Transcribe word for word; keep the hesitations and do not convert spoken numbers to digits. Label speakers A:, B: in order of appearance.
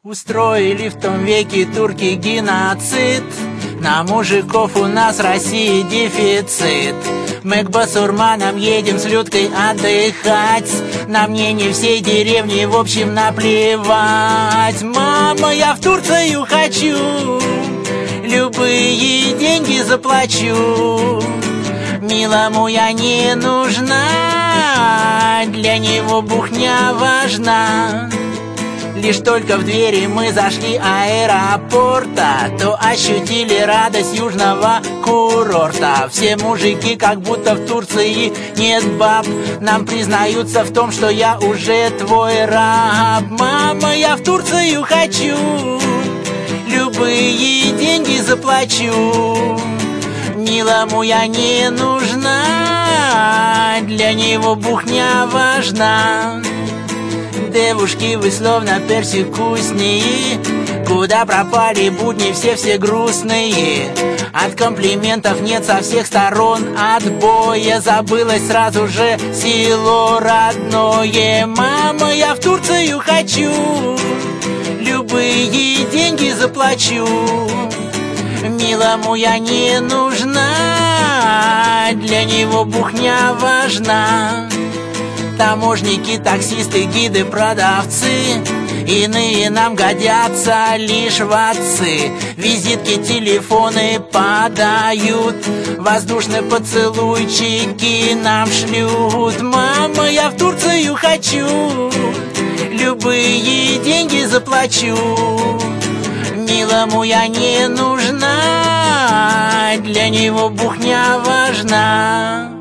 A: Устроили в том веке турки геноцид. На мужиков у нас в России дефицит. Мы к басурманам едем с Людкой отдыхать. На мнение всей деревни в общем наплевать. Мама, я в Турцию хочу, любые деньги заплачу. Милому я не нужна, для него бухня важна. Лишь только в двери мы зашли аэропорта, то ощутили радость южного курорта. Все мужики как будто в Турции нет баб. Нам признаются в том, что я уже твой раб. Мама, я в Турцию хочу, любые деньги заплачу. Милому я не нужна, для него бухня важна. Девушки, вы словно персикусни, куда пропали будни все-все грустные. От комплиментов нет со всех сторон отбоя. Забылось сразу же село родное. Мама, я в Турцию хочу, любые деньги заплачу. Милому я не нужна, для него бухня важна. Таможники, таксисты, гиды, продавцы, иные нам годятся лишь в отцы. Визитки, телефоны подают, воздушные поцелуйчики нам шлют. Мама, я в Турцию хочу, любые деньги заплачу. Милому я не нужна, для него бухня важна.